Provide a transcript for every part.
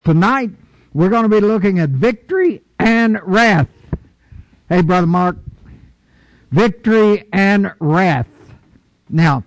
Tonight, we're going to be looking at victory and wrath. Hey, Brother Mark. Victory and wrath. Now,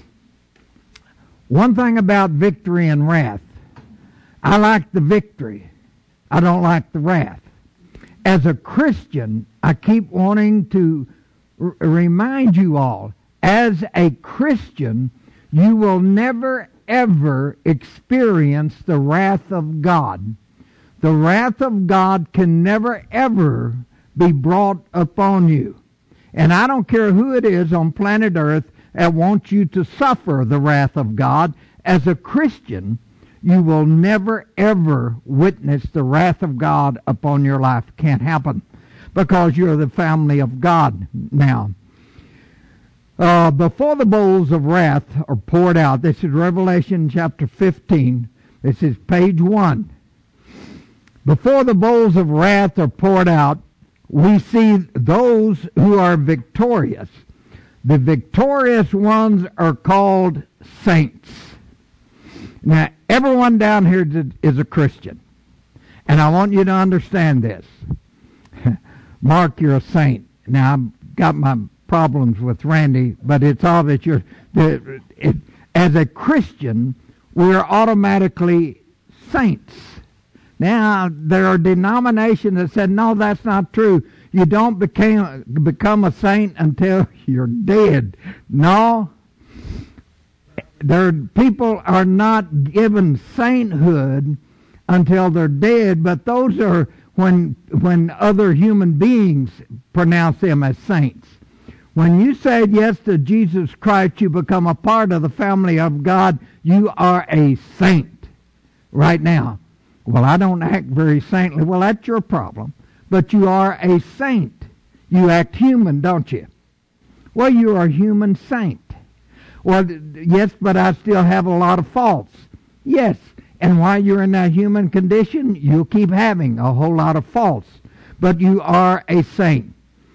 one thing about victory and wrath, I like the victory. I don't like the wrath. As a Christian, I keep wanting to remind you all, as a Christian, you will never ever experience the wrath of God. The wrath of God can never ever be brought upon you. And I don't care who it is on planet Earth that wants you to suffer the wrath of God. As a Christian, you will never ever witness the wrath of God upon your life. Can't happen because you're the family of God now. Before the bowls of wrath are poured out, this is Revelation chapter 15. This is page 1. Before the bowls of wrath are poured out, we see those who are victorious. The victorious ones are called saints. Now, everyone down here is a Christian. And I want you to understand this. Mark, you're a saint. Now, I've got my problems with Randy, but it's obvious as a Christian, we're automatically saints. Now, there are denominations that said, no, that's not true. You don't become a saint until you're dead. No. People are not given sainthood until they're dead, but those are when other human beings pronounce them as saints. When you said yes to Jesus Christ, you become a part of the family of God. You are a saint right now. Well, I don't act very saintly. Well, that's your problem. But you are a saint. You act human, don't you? Well, you are a human saint. Well, yes, but I still have a lot of faults. Yes, and while you're in that human condition, you'll keep having a whole lot of faults. But you are a saint.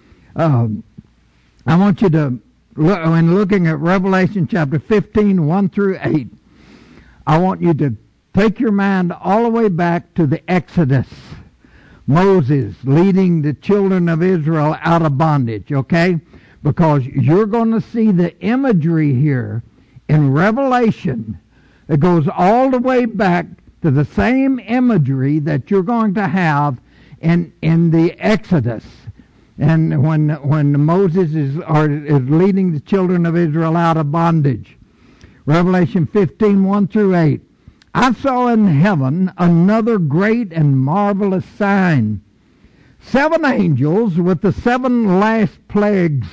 I want you to, when looking at Revelation chapter 15, 1 through 8, I want you to take your mind all the way back to the Exodus. Moses leading the children of Israel out of bondage, okay? Because you're going to see the imagery here in Revelation that goes all the way back to the same imagery that you're going to have in the Exodus. And when Moses is leading the children of Israel out of bondage. Revelation 15, 1 through 8. I saw in heaven another great and marvelous sign. 7 angels with the 7 last plagues.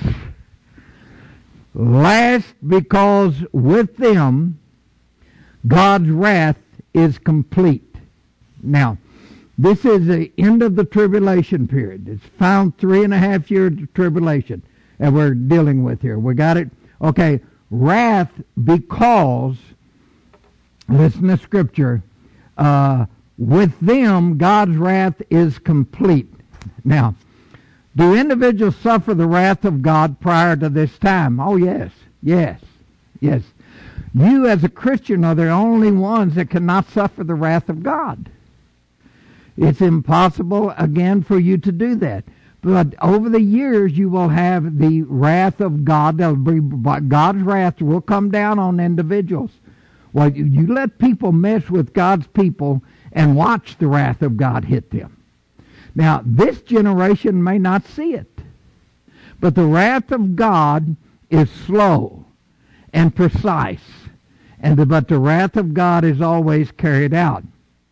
Last because with them God's wrath is complete. Now, this is the end of the tribulation period. It's found 3.5 years of tribulation that we're dealing with here. We got it? Okay. Wrath because, listen to Scripture, with them God's wrath is complete. Now, do individuals suffer the wrath of God prior to this time? Oh, yes. Yes. Yes. You as a Christian are the only ones that cannot suffer the wrath of God. It's impossible, again, for you to do that. But over the years, you will have the wrath of God. God's wrath will come down on individuals. Well, you let people mess with God's people and watch the wrath of God hit them. Now, this generation may not see it. But the wrath of God is slow and precise. But the wrath of God is always carried out.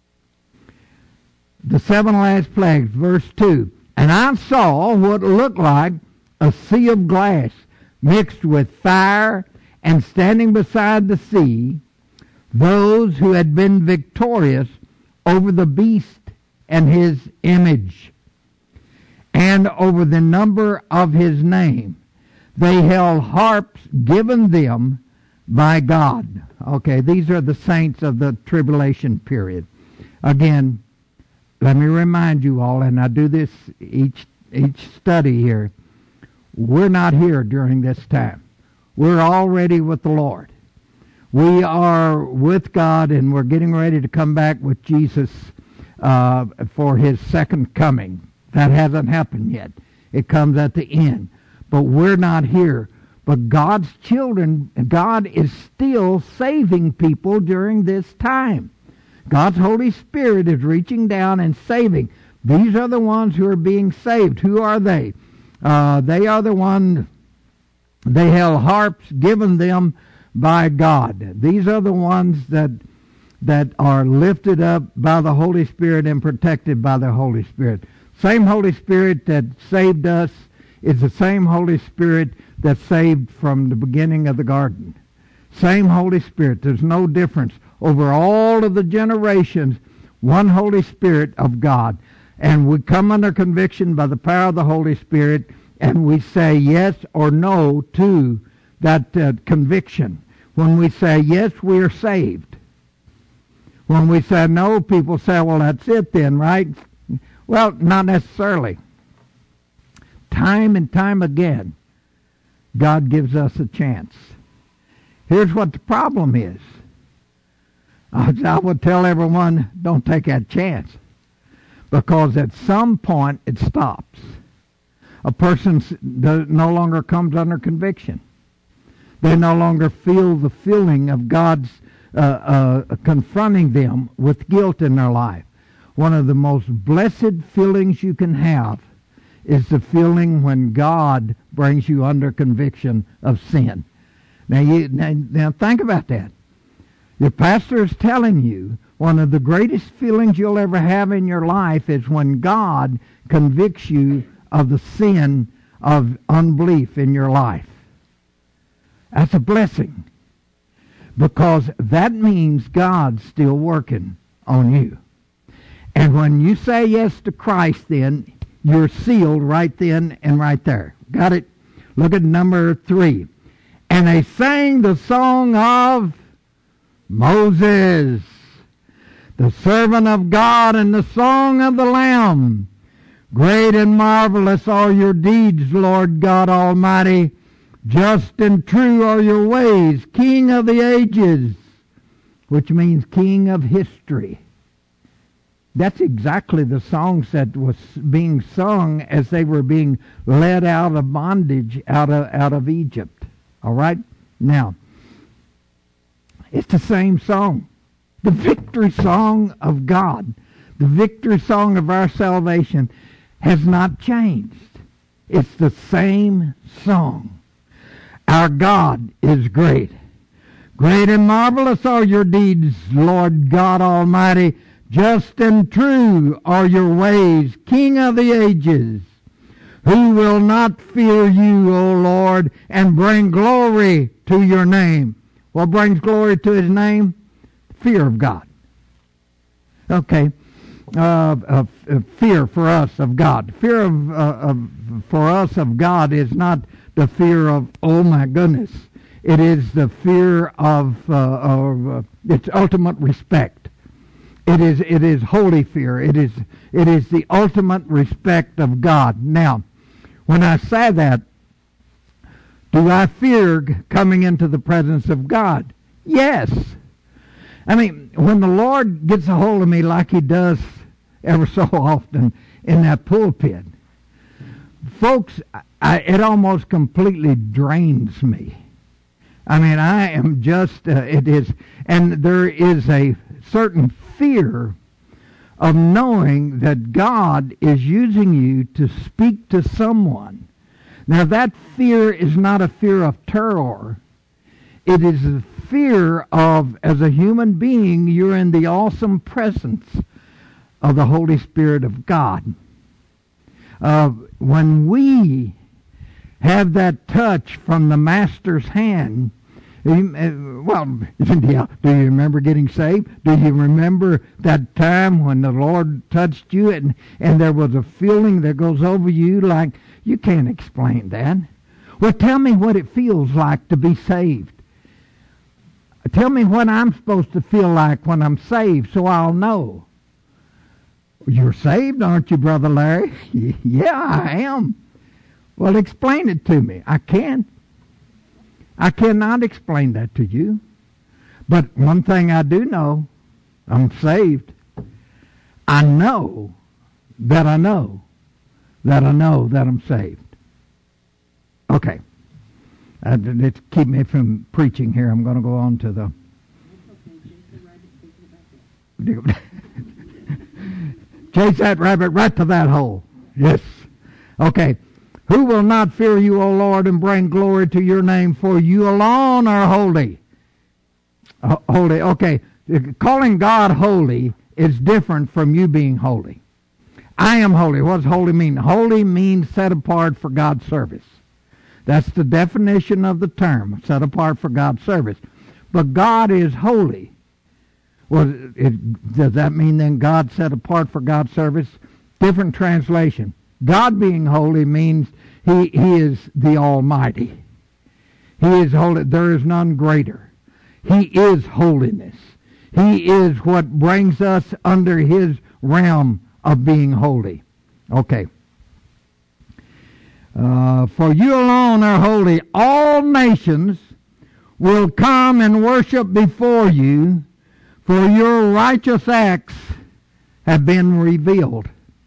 The 7 last plagues, verse 2. And I saw what looked like a sea of glass mixed with fire, and standing beside the sea, those who had been victorious over the beast and his image, and over the number of his name. They held harps given them by God. Okay, these are the saints of the tribulation period. Again, let me remind you all, and I do this each study here, we're not here during this time. We're already with the Lord. We are with God, and we're getting ready to come back with Jesus for his second coming. That hasn't happened yet. It comes at the end. But we're not here. But God's children, God is still saving people during this time. God's Holy Spirit is reaching down and saving. These are the ones who are being saved. Who are they? They are the ones, they held harps given them by God. These are the ones that are lifted up by the Holy Spirit and protected by the Holy Spirit. Same Holy Spirit that saved us is the same Holy Spirit that saved from the beginning of the garden. Same Holy Spirit. There's no difference. Over all of the generations, one Holy Spirit of God. And we come under conviction by the power of the Holy Spirit, and we say yes or no to that conviction. When we say yes, we are saved. When we say no, people say, well, that's it then, right? Well, not necessarily. Time and time again, God gives us a chance. Here's what the problem is. I would tell everyone, don't take that chance. Because at some point, it stops. A person no longer comes under conviction. They no longer feel the feeling of God's confronting them with guilt in their life. One of the most blessed feelings you can have is the feeling when God brings you under conviction of sin. Now think about that. Your pastor is telling you one of the greatest feelings you'll ever have in your life is when God convicts you of the sin of unbelief in your life. That's a blessing, because that means God's still working on you. And when you say yes to Christ, then you're sealed right then and right there. Got it? Look at number 3. And they sang the song of Moses, the servant of God, and the song of the Lamb. Great and marvelous are your deeds, Lord God Almighty. Just and true are your ways, King of the ages, which means King of history. That's exactly the songs that was being sung as they were being led out of bondage out of Egypt. All right? Now, it's the same song. The victory song of God, the victory song of our salvation has not changed. It's the same song. Our God is great. Great and marvelous are your deeds, Lord God Almighty. Just and true are your ways, King of the ages. Who will not fear you, O Lord, and bring glory to your name? What brings glory to his name? Fear of God. Okay. Fear for us of God. Fear for us of God is not the fear of, oh my goodness. It is the fear of its ultimate respect. It is holy fear. It is the ultimate respect of God. Now, when I say that, do I fear coming into the presence of God? Yes. I mean, when the Lord gets a hold of me like he does ever so often in that pulpit, folks, it almost completely drains me. I mean, I am just, it is, and there is a certain fear of knowing that God is using you to speak to someone. Now, that fear is not a fear of terror. It is a fear of, as a human being, you're in the awesome presence of the Holy Spirit of God. When we have that touch from the Master's hand, well, do you remember getting saved? Do you remember that time when the Lord touched you and there was a feeling that goes over you like, you can't explain that. Well, tell me what it feels like to be saved. Tell me what I'm supposed to feel like when I'm saved so I'll know. You're saved, aren't you, Brother Larry? Yeah, I am. Well, explain it to me. I can't. I cannot explain that to you. But one thing I do know, I'm saved. I know that I know that I know that I'm saved. Okay. It's keep me from preaching here. I'm going to go on to the... Chase that rabbit right to that hole. Yes. Okay. Who will not fear you, O Lord, and bring glory to your name, for you alone are holy. Holy. Okay. Calling God holy is different from you being holy. I am holy. What does holy mean? Holy means set apart for God's service. That's the definition of the term, set apart for God's service. But God is holy. Well, does that mean then God set apart for God's service? Different translation. God being holy means He is the Almighty. He is holy. There is none greater. He is holiness. He is what brings us under His realm of being holy. Okay. For you alone are holy. All nations will come and worship before you, for your righteous acts have been revealed.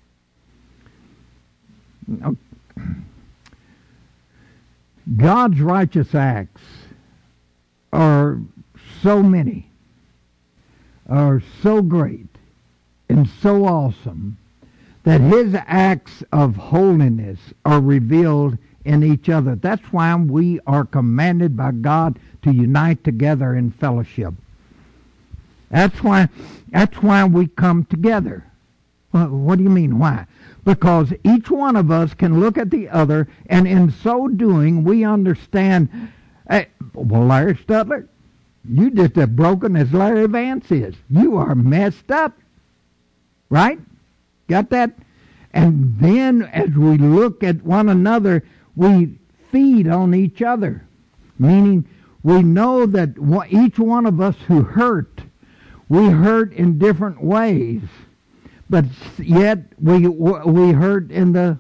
God's righteous acts are so many, are so great and so awesome, that His acts of holiness are revealed in each other. That's why we are commanded by God to unite together in fellowship. That's why we come together. Well, what do you mean, why? Because each one of us can look at the other, and in so doing, we understand, hey, well, Larry Stutler, you just as broken as Larry Vance is. You are messed up. Right? Got that? And then as we look at one another, we feed on each other. Meaning we know that each one of us who hurt, we hurt in different ways. But yet we hurt in the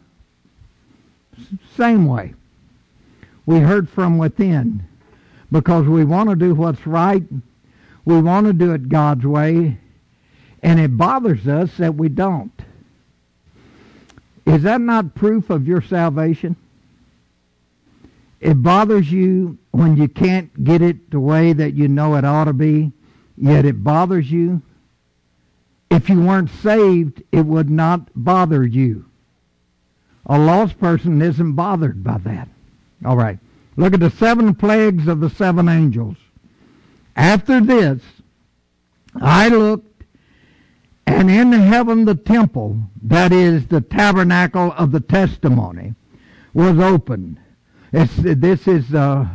same way. We hurt from within because we want to do what's right. We want to do it God's way. And it bothers us that we don't. Is that not proof of your salvation? It bothers you when you can't get it the way that you know it ought to be, yet it bothers you. If you weren't saved, it would not bother you. A lost person isn't bothered by that. All right. Look at the 7 plagues of the 7 angels. After this, I looked, and in heaven the temple, that is the tabernacle of the testimony, was opened. This is,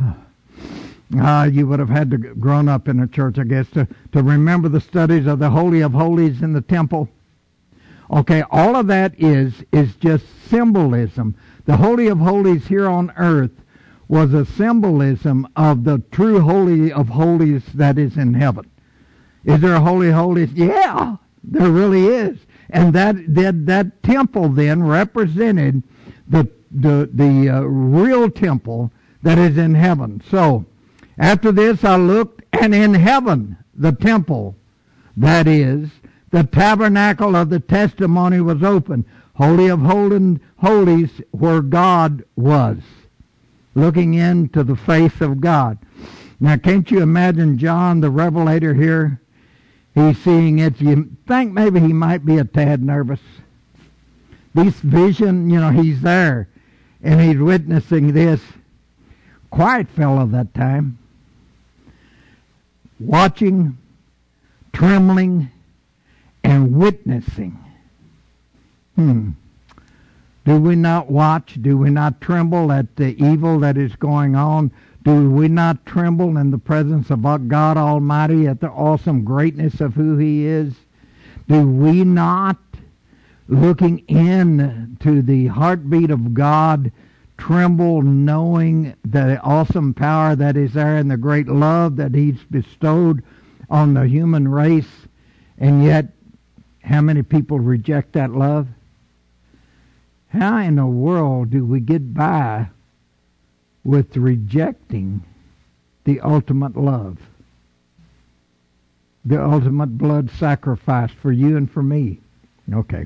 you would have had to grown up in a church, I guess, to remember the studies of the Holy of Holies in the temple. Okay, all of that is just symbolism. The Holy of Holies here on earth was a symbolism of the true Holy of Holies that is in heaven. Is there a Holy of Holies? Yeah, there really is. And that temple then represented the real temple that is in heaven. So, after this I looked, and in heaven the temple, that is, the tabernacle of the testimony, was open. Holy of holies, where God was, looking into the face of God. Now, can't you imagine John the Revelator here? He's seeing it. You think maybe he might be a tad nervous. This vision, he's there, and he's witnessing this. Quiet fellow that time. Watching, trembling, and witnessing. Do we not watch? Do we not tremble at the evil that is going on? Do we not tremble in the presence of God Almighty at the awesome greatness of who He is? Do we not, looking into the heartbeat of God, tremble knowing the awesome power that is there and the great love that He's bestowed on the human race? And yet, how many people reject that love? How in the world do we get by with rejecting the ultimate love? The ultimate blood sacrifice for you and for me. Okay.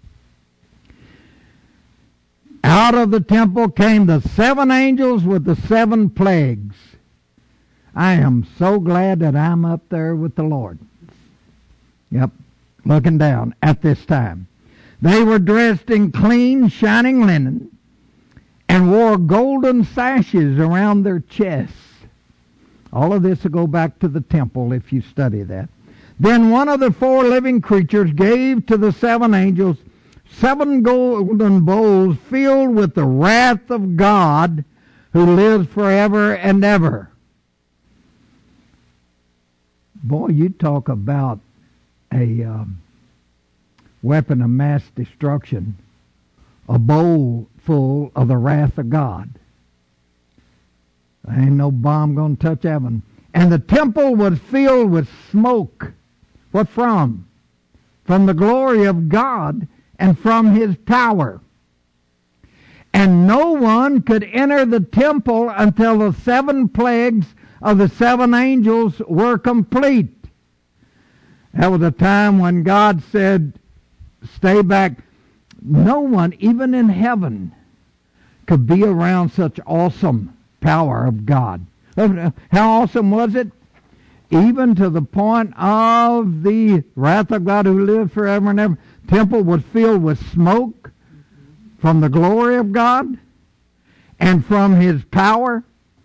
Out of the temple came the 7 angels with the 7 plagues. I am so glad that I'm up there with the Lord. Yep, looking down at this time. They were dressed in clean, shining linen and wore golden sashes around their chests. All of this will go back to the temple if you study that. Then one of the 4 living creatures gave to the 7 angels 7 golden bowls filled with the wrath of God who lives forever and ever. Boy, you talk about a weapon of mass destruction, a bowl full of the wrath of God. There ain't no bomb going to touch heaven. And the temple was filled with smoke. What from? From the glory of God and from His power. And no one could enter the temple until the 7 plagues of the 7 angels were complete. That was a time when God said, stay back. No one, even in heaven, could be around such awesome power of God. How awesome was it? Even to the point of the wrath of God who lives forever and ever. Temple was filled with smoke from the glory of God and from His power.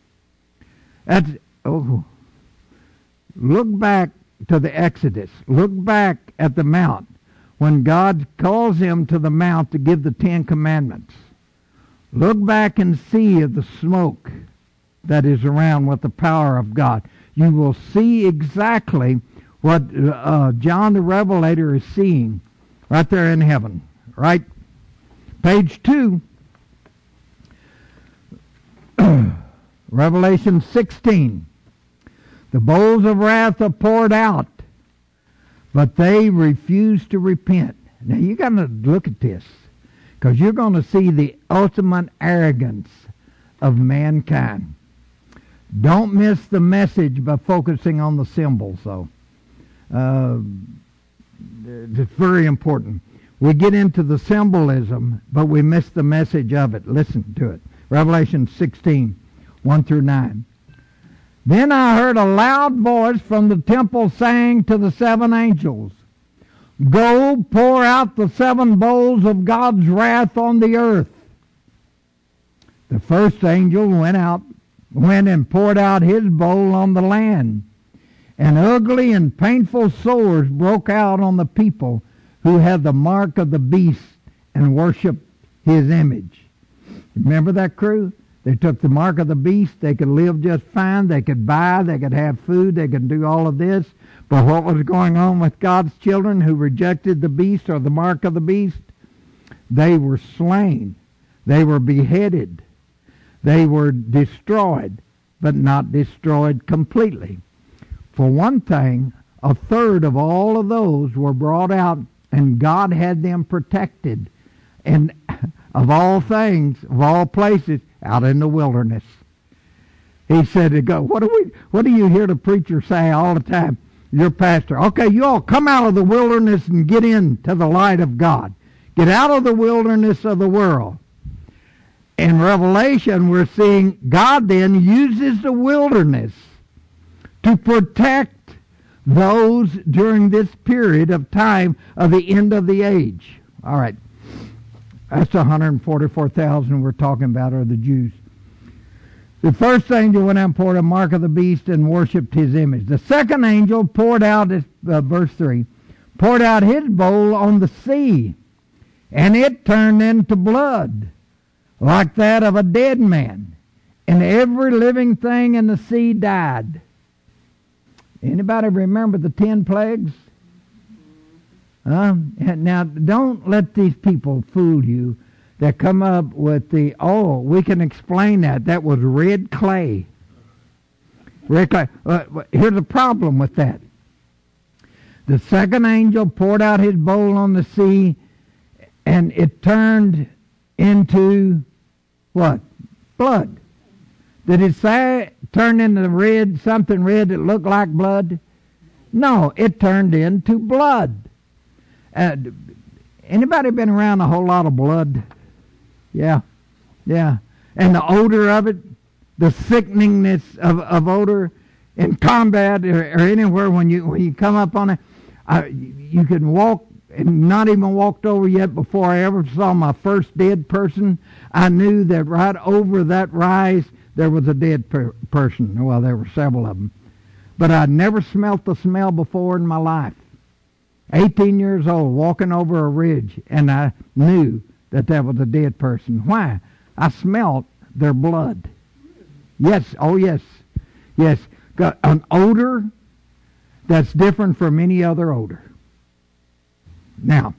Look back to the Exodus. Look back at the mount when God calls him to the mount to give the 10 commandments. Look back and see the smoke that is around with the power of God. You will see exactly what John the Revelator is seeing right there in heaven. Right? Page 2. Revelation 16. The bowls of wrath are poured out, but they refuse to repent. Now you got to look at this, because you're going to see the ultimate arrogance of mankind. Don't miss the message by focusing on the symbols, though. It's very important. We get into the symbolism, but we miss the message of it. Listen to it. Revelation 16, 1 through 9. Then I heard a loud voice from the temple saying to the 7 angels, go pour out the 7 bowls of God's wrath on the earth. The first angel went and poured out his bowl on the land, and ugly and painful sores broke out on the people who had the mark of the beast and worshiped his image. Remember that crew? They took the mark of the beast. They could live just fine. They could buy. They could have food. They could do all of this. But what was going on with God's children who rejected the beast or the mark of the beast? They were slain. They were beheaded. They were destroyed, but not destroyed completely. For one thing, a third of all of those were brought out, and God had them protected. And of all things, of all places, out in the wilderness. He said to go, what do you hear the preacher say all the time? Your pastor, okay, you all come out of the wilderness and get into the light of God. Get out of the wilderness of the world. In Revelation, we're seeing God then uses the wilderness to protect those during this period of time of the end of the age. All right. That's the 144,000 we're talking about are the Jews. The first angel went out and poured a mark of the beast and worshipped his image. The second angel poured out, verse 3, poured out his bowl on the sea, and it turned into blood, like that of a dead man. And every living thing in the sea died. Anybody remember the 10 plagues? Now, don't let these people fool you that come up with we can explain that. That was red clay. Red clay. Here's the problem with that. The second angel poured out his bowl on the sea, and it turned into what? Blood. Did it say turn into red, something red that looked like blood? No, it turned into blood. Anybody been around a whole lot of blood? Yeah, yeah. And the odor of it, the sickeningness of odor in combat or anywhere when you come up on it, you can walk and not even walked over yet before I ever saw my first dead person. I knew that right over that rise there was a dead person. Well, there were several of them. But I'd never smelt the smell before in my life. 18 years old, walking over a ridge, and I knew that was a dead person. Why? I smelt their blood. Yes, oh yes, yes. Got an odor that's different from any other odor. Now,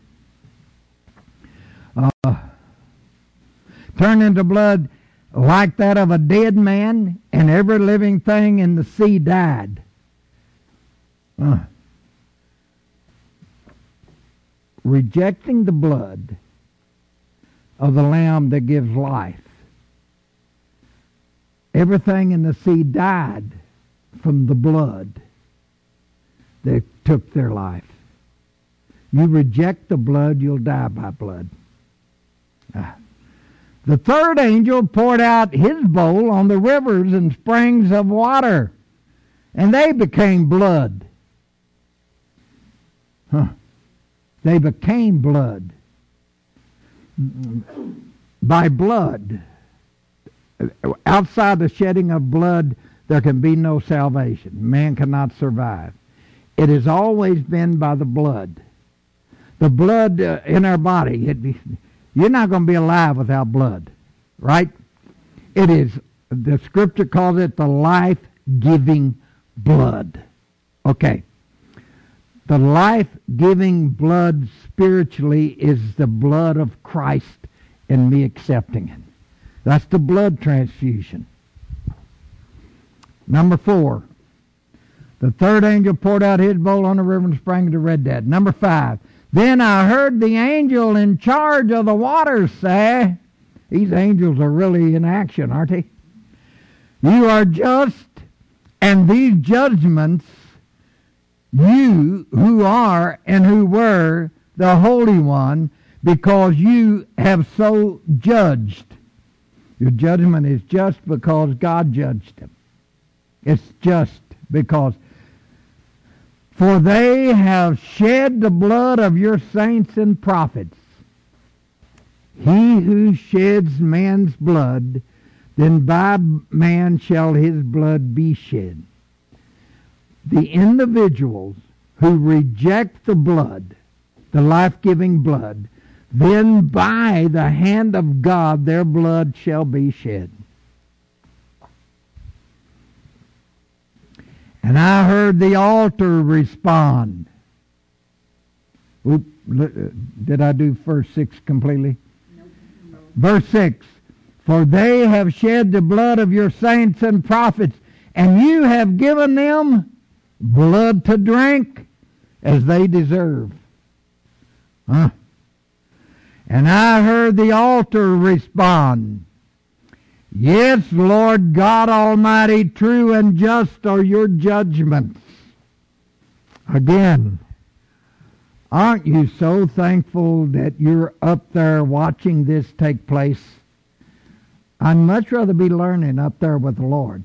turn into blood like that of a dead man, and every living thing in the sea died. Rejecting the blood of the Lamb that gives life. Everything in the sea died from the blood that took their life. You reject the blood, you'll die by blood. The third angel poured out his bowl on the rivers and springs of water, and they became blood. They became blood. By blood. Outside the shedding of blood, there can be no salvation. Man cannot survive. It has always been by the blood. The blood in our body. You're not going to be alive without blood, right? It is, the scripture calls it the life-giving blood. Okay. The life-giving blood spiritually is the blood of Christ and me accepting it. That's the blood transfusion. Number 4. The third angel poured out his bowl on the river and sprang to Red Dead. Number 5. Then I heard the angel in charge of the waters say, these angels are really in action, aren't they? You are just, and these judgments, you who are and who were the Holy One, because you have so judged. Your judgment is just because God judged them. It's just because. For they have shed the blood of your saints and prophets. He who sheds man's blood, then by man shall his blood be shed. The individuals who reject the blood, the life-giving blood, then by the hand of God their blood shall be shed. And I heard the altar respond. Did I do verse 6 completely? No. Verse 6. For they have shed the blood of your saints and prophets, and you have given them blood to drink as they deserve. And I heard the altar respond. Yes, Lord God Almighty, true and just are your judgments. Again, aren't you so thankful that you're up there watching this take place? I'd much rather be learning up there with the Lord.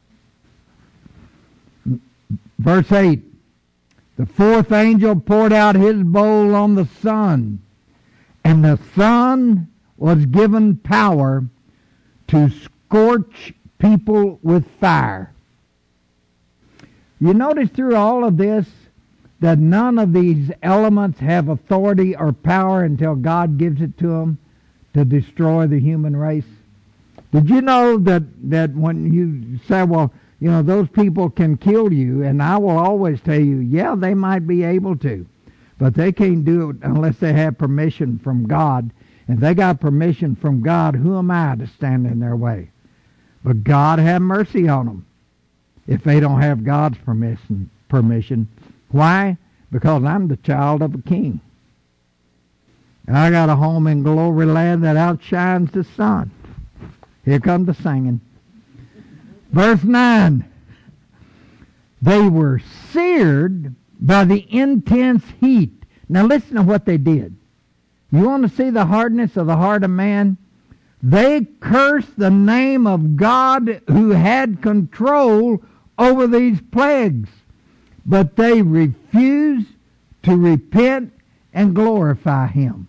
Verse 8. The fourth angel poured out his bowl on the sun, and the sun was given power to scorch people with fire. You notice through all of this that none of these elements have authority or power until God gives it to them to destroy the human race. Did you know that when you say, well, you know, those people can kill you, and I will always tell you, yeah, they might be able to, but they can't do it unless they have permission from God. If they got permission from God, who am I to stand in their way? But God have mercy on them if they don't have God's permission. Why? Because I'm the child of a king. And I got a home in glory land that outshines the sun. Here comes the singing. Verse 9. They were seared by the intense heat. Now listen to what they did. You want to see the hardness of the heart of man? They cursed the name of God who had control over these plagues, but they refused to repent and glorify Him.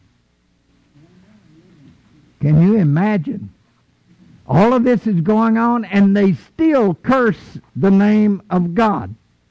Can you imagine? All of this is going on, and they still curse the name of God.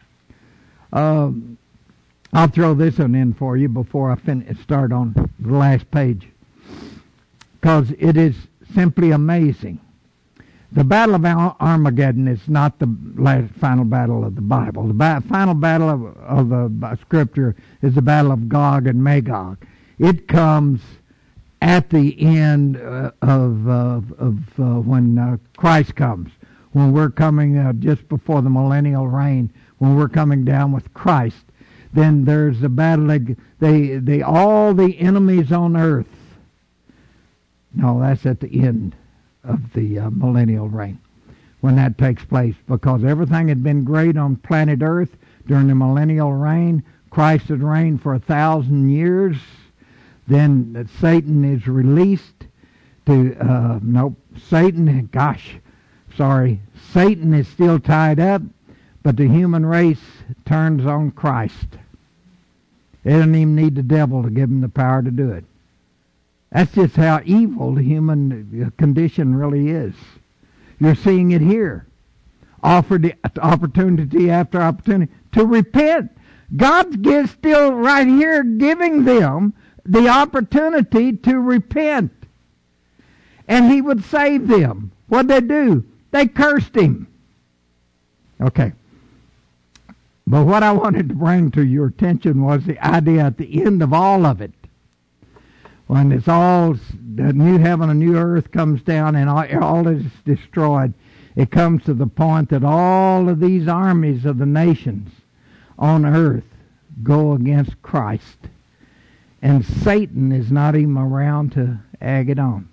I'll throw this one in for you before I start on the last page, because it is simply amazing. The Battle of Armageddon is not the final battle of the Bible. The final battle of the Scripture is the Battle of Gog and Magog. It comes at the end of when Christ comes, when we're coming just before the millennial reign, when we're coming down with Christ. Then there's the battle. All the enemies on earth. No, that's at the end of the millennial reign, when that takes place, because everything had been great on planet Earth during the millennial reign. Christ had reigned for 1,000 years. Then Satan is released to Satan is still tied up, but the human race turns on Christ. They don't even need the devil to give them the power to do it. That's just how evil the human condition really is. You're seeing it here. Offered the opportunity after opportunity to repent. God's still right here giving them the opportunity to repent. And He would save them. What'd they do? They cursed Him. Okay. But what I wanted to bring to your attention was the idea at the end of all of it, when it's all, the new heaven and new earth comes down and all is destroyed, it comes to the point that all of these armies of the nations on earth go against Christ. And Satan is not even around to egg it on.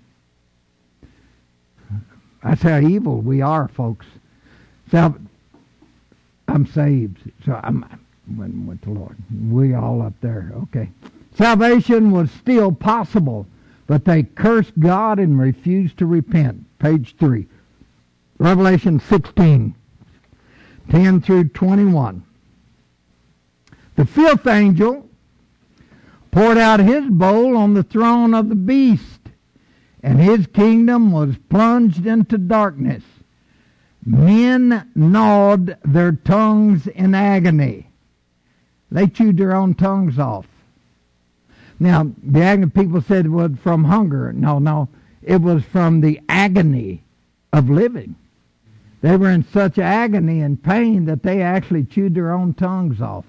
That's how evil we are, folks. So I'm saved. So I'm with the Lord. We all up there. Okay. Salvation was still possible, but they cursed God and refused to repent. Page 3. Revelation 16, 10 through 21. The fifth angel poured out his bowl on the throne of the beast, and his kingdom was plunged into darkness. Men gnawed their tongues in agony. They chewed their own tongues off. Now, the agony, people said it was from hunger. No, it was from the agony of living. They were in such agony and pain that they actually chewed their own tongues off.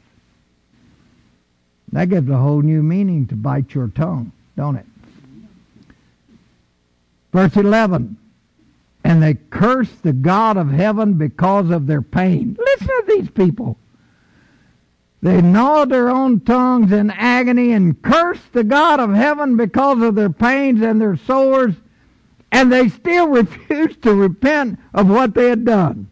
That gives a whole new meaning to bite your tongue, don't it? Verse 11. And they cursed the God of heaven because of their pain. Listen to these people. They gnawed their own tongues in agony and cursed the God of heaven because of their pains and their sores, and they still refused to repent of what they had done.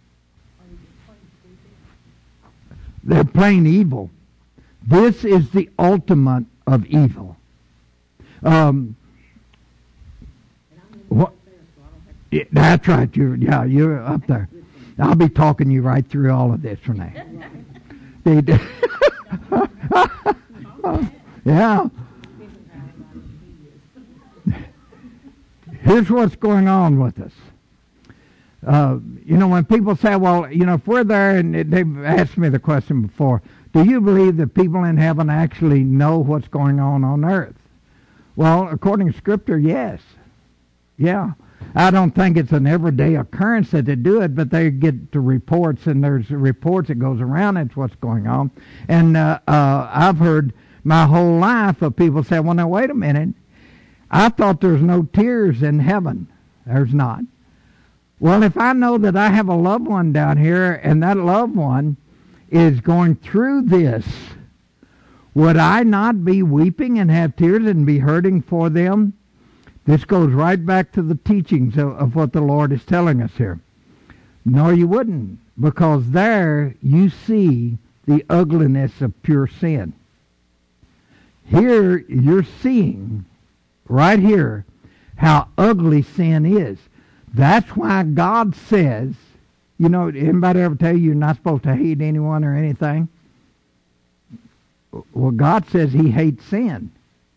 They're plain evil. This is the ultimate of evil. Yeah, that's right. You're up there. I'll be talking you right through all of this, Renee. Yeah. Here's what's going on with us. When people say, well, if we're there, and they've asked me the question before, do you believe that people in heaven actually know what's going on earth? Well, according to Scripture, yes. Yeah. I don't think it's an everyday occurrence that they do it, but they get to reports, and there's reports that goes around. It's what's going on. And I've heard my whole life of people say, well, now, wait a minute. I thought there's no tears in heaven. There's not. Well, if I know that I have a loved one down here, and that loved one is going through this, would I not be weeping and have tears and be hurting for them? This goes right back to the teachings of what the Lord is telling us here. No, you wouldn't, because there you see the ugliness of pure sin. here you're seeing, right here, how ugly sin is. That's why God says, anybody ever tell you you're not supposed to hate anyone or anything? Well, God says He hates sin.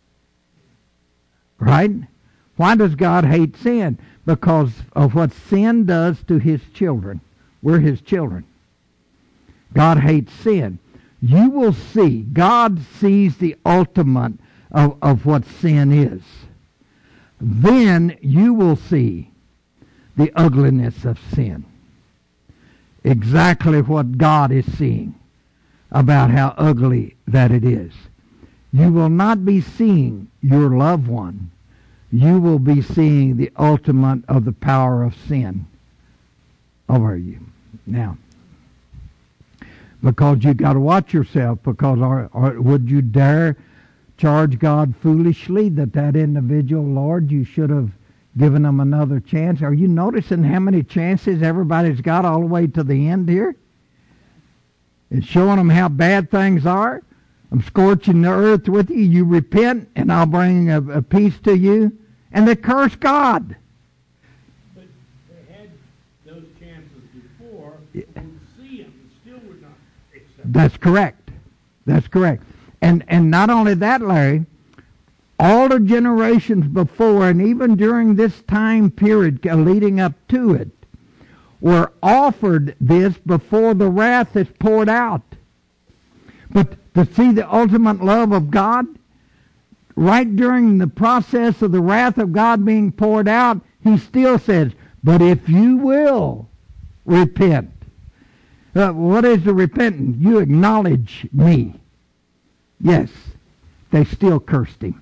Right? Why does God hate sin? Because of what sin does to His children. We're His children. God hates sin. You will see, God sees the ultimate of what sin is. Then you will see the ugliness of sin. Exactly what God is seeing about how ugly that it is. You will not be seeing your loved one. You will be seeing the ultimate of the power of sin over you. Now, because you got to watch yourself, because would you dare charge God foolishly that individual, Lord, you should have given them another chance? Are you noticing how many chances everybody's got all the way to the end here? It's showing them how bad things are. I'm scorching the earth with you. You repent, and I'll bring a peace to you. And they curse God. But they had those chances before. Would see Him, and still would not accept. That's correct. That's correct. And not only that, Larry, all the generations before, and even during this time period leading up to it, were offered this before the wrath is poured out. But to see the ultimate love of God, right during the process of the wrath of God being poured out, He still says, but if you will repent. What is the repentance? You acknowledge me. Yes, they still cursed Him.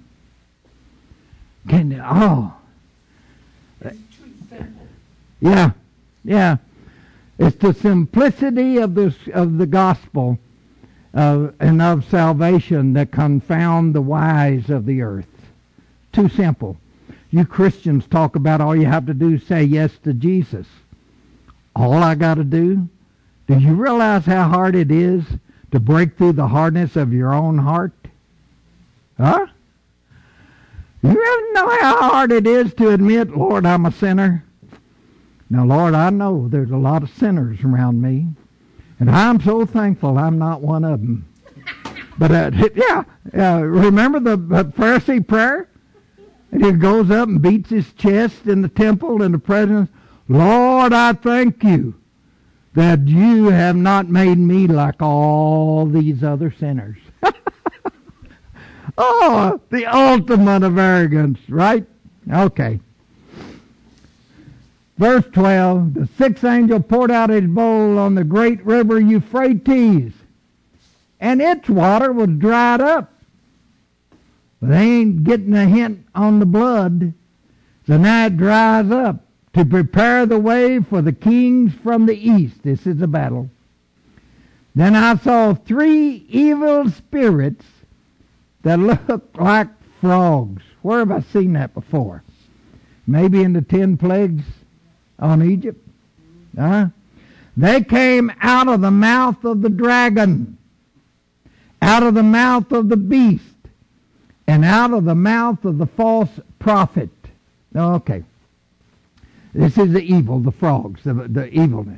Yeah. It's the simplicity of the gospel and of salvation that confound the wise of the earth. Too simple. You Christians talk about all you have to do is say yes to Jesus. All I got to do you realize how hard it is to break through the hardness of your own heart? Huh? You really know how hard it is to admit, Lord, I'm a sinner? Now, Lord, I know there's a lot of sinners around me, and I'm so thankful I'm not one of them. But, remember the Pharisee prayer? And he goes up and beats his chest in the temple in the presence. Lord, I thank you that you have not made me like all these other sinners. Oh, the ultimate of arrogance, right? Okay. Verse 12, the sixth angel poured out his bowl on the great river Euphrates, and its water was dried up. But they ain't getting a hint on the blood, so now it dries up to prepare the way for the kings from the east. This is a battle. Then I saw 3 evil spirits that looked like frogs. Where have I seen that before? Maybe in the 10 plagues on Egypt. They came out of the mouth of the dragon, out of the mouth of the beast, and out of the mouth of the false prophet. Okay. This is the evil, the frogs, the evilness.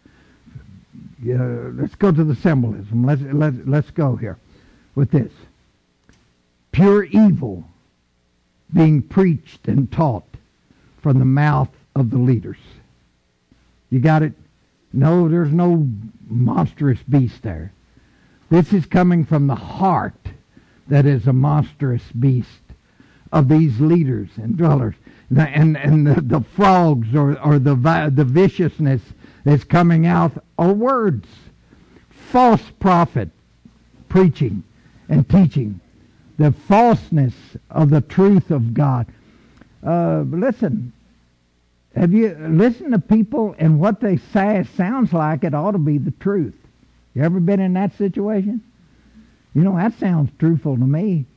Let's go to the symbolism. Let's go here with this. Pure evil being preached and taught from the mouth of the leaders. You got it? No, there's no monstrous beast there. This is coming from the heart that is a monstrous beast of these leaders and dwellers. And the frogs or the viciousness that's coming out are words. False prophet preaching and teaching. The falseness of the truth of God. Listen. Have you listened to people and what they say sounds like it ought to be the truth? You ever been in that situation? That sounds truthful to me.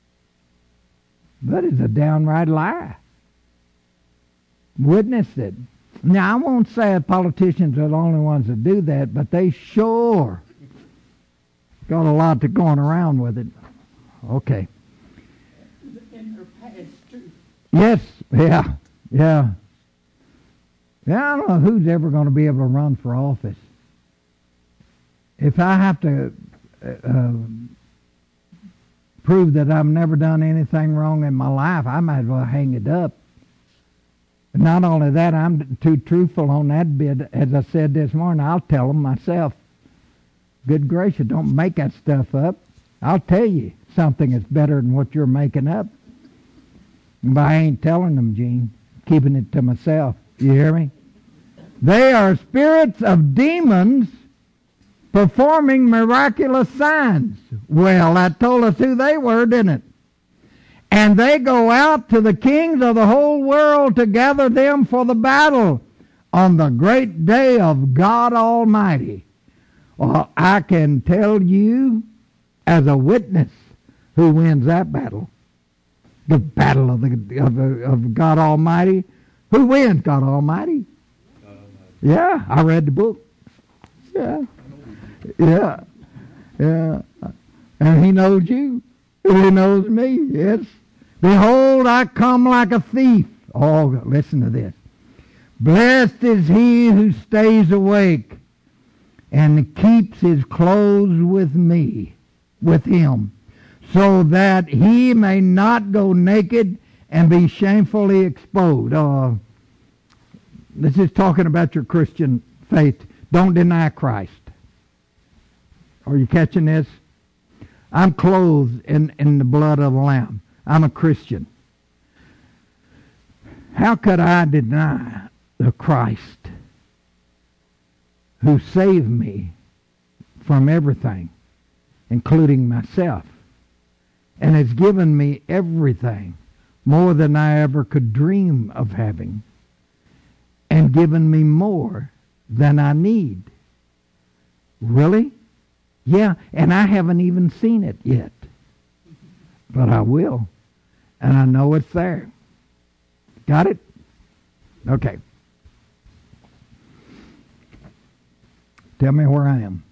But it's a downright lie. Witnessed it. Now, I won't say politicians are the only ones that do that, but they sure got a lot to going around with it. Okay. it's true. Yes, yeah, yeah. Yeah, I don't know who's ever going to be able to run for office. If I have to prove that I've never done anything wrong in my life, I might as well hang it up. Not only that, I'm too truthful on that bit. As I said this morning, I'll tell them myself. Good gracious, don't make that stuff up. I'll tell you something that's better than what you're making up. But I ain't telling them, Gene. Keeping it to myself. You hear me? They are spirits of demons performing miraculous signs. Well, that told us who they were, didn't it? And they go out to the kings of the whole world to gather them for the battle on the great day of God Almighty. Well, I can tell you as a witness who wins that battle. The battle of God Almighty. Who wins? God Almighty. Yeah, I read the book. Yeah. Yeah. Yeah. And he knows you. And he knows me. Yes. Behold, I come like a thief. Oh, listen to this. Blessed is he who stays awake and keeps his clothes with me, with him, so that he may not go naked and be shamefully exposed. This is talking about your Christian faith. Don't deny Christ. Are you catching this? I'm clothed in the blood of the Lamb. I'm a Christian. How could I deny the Christ who saved me from everything, including myself, and has given me everything, more than I ever could dream of having, and given me more than I need? Really? Yeah, and I haven't even seen it yet. But I will. And I know it's there. Got it? Okay. Tell me where I am.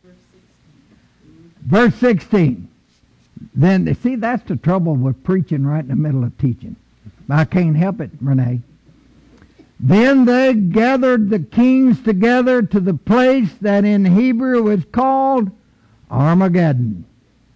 Verse 16. Then, see, that's the trouble with preaching right in the middle of teaching. I can't help it, Renee. Then they gathered the kings together to the place that in Hebrew is called Armageddon.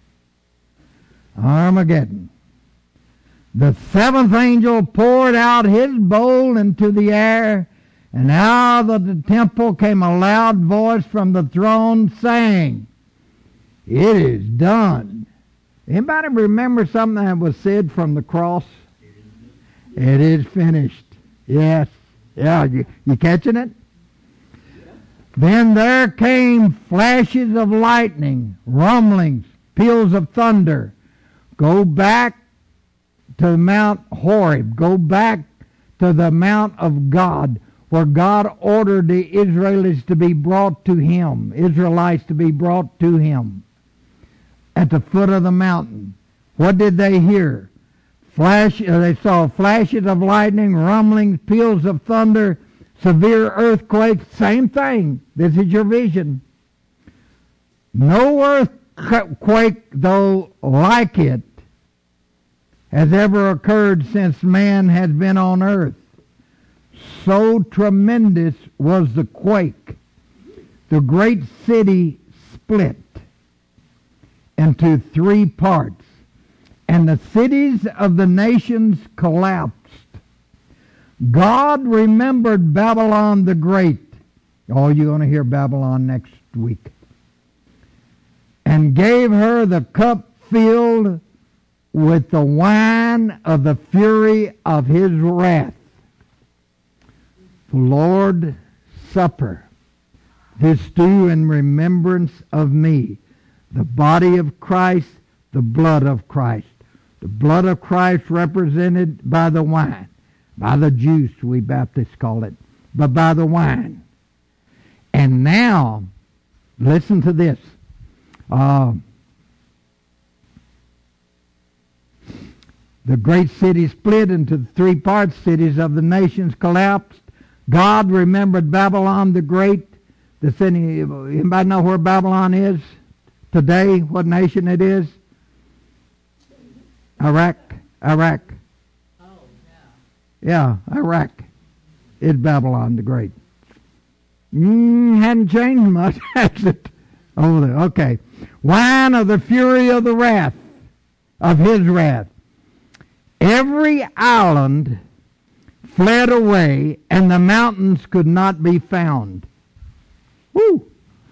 Armageddon. The seventh angel poured out his bowl into the air, and out of the temple came a loud voice from the throne saying, "It is done." Anybody remember something that was said from the cross? It is finished. Yes. Yeah, you catching it? Then there came flashes of lightning, rumblings, peals of thunder. Go back to Mount Horeb. Go back to the Mount of God, where God ordered the Israelites to be brought to Him. Israelites to be brought to Him. At the foot of the mountain. What did they hear? They saw flashes of lightning, rumblings, peals of thunder, severe earthquakes. Same thing. This is your vision. No earthquake, though, like it has ever occurred since man has been on earth. So tremendous was the quake. The great city split into three parts, and the cities of the nations collapsed. God remembered Babylon the Great. Oh, you're going to hear Babylon next week. And gave her the cup filled with the wine of the fury of his wrath. The Lord's Supper. This do in remembrance of me. The body of Christ, the blood of Christ. The blood of Christ represented by the wine. By the juice, we Baptists call it. But by the wine. And now, listen to this. The great city split into three parts. Cities of the nations collapsed. God remembered Babylon the Great. The city, anybody know where Babylon is today? What nation it is? Iraq. Iraq. Oh, Yeah, Iraq is Babylon the Great. Hadn't changed much, has it? Over there. Okay. Wine of the fury of the wrath, of his wrath. Every island fled away, and the mountains could not be found. Woo!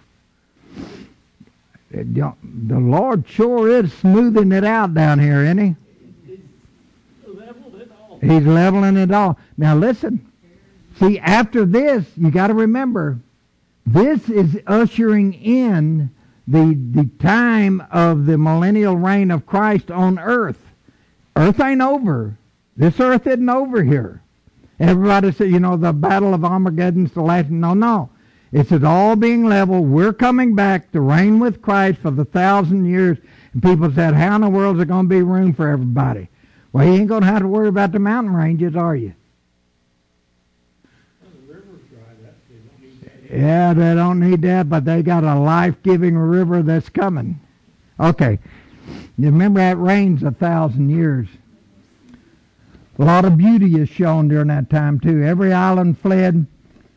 The Lord sure is smoothing it out down here, isn't he? He's leveled it all. He's leveling it all. Now listen. See, after this, you got to remember, this is ushering in the time of the millennial reign of Christ on earth. Earth ain't over. This earth isn't over here. Everybody said, the Battle of Armageddon's the last. No. It's all being leveled. We're coming back to reign with Christ for the 1,000 years. And people said, how in the world is there going to be room for everybody? Well, you ain't going to have to worry about the mountain ranges, are you? Well, the river's dried up. They don't need that. Yeah, they don't need that, but they got a life-giving river that's coming. Okay. You remember that rains 1,000 years. A lot of beauty is shown during that time, too. Every island fled.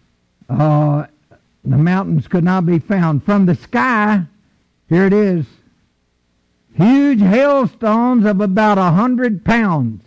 The mountains could not be found. From the sky, here it is, huge hailstones of about 100 pounds.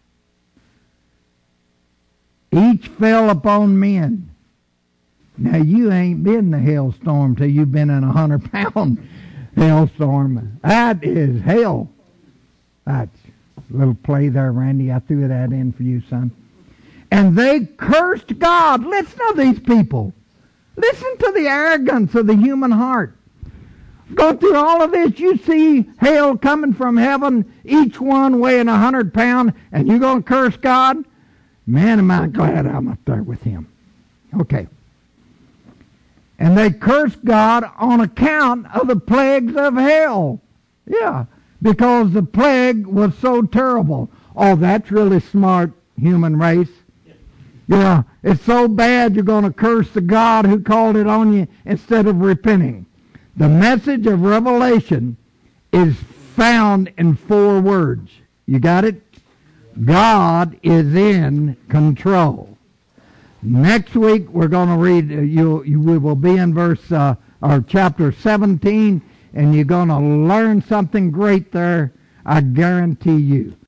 Each fell upon men. Now, you ain't been in a hailstorm till you've been in a 100-pound hailstorm. That is hell. That's a little play there, Randy. I threw that in for you, son. And they cursed God. Listen to these people. Listen to the arrogance of the human heart. Go through all of this. You see hail coming from heaven, each one weighing 100 pounds, and you're going to curse God? Man, am I glad I'm up there with him. Okay. And they cursed God on account of the plagues of hell. Yeah, because the plague was so terrible. Oh, that's really smart, human race. Yeah, it's so bad you're going to curse the God who called it on you instead of repenting. The message of Revelation is found in 4 words. You got it? God is in control. Next week we're going to read, we will be in chapter 17, and you're going to learn something great there, I guarantee you.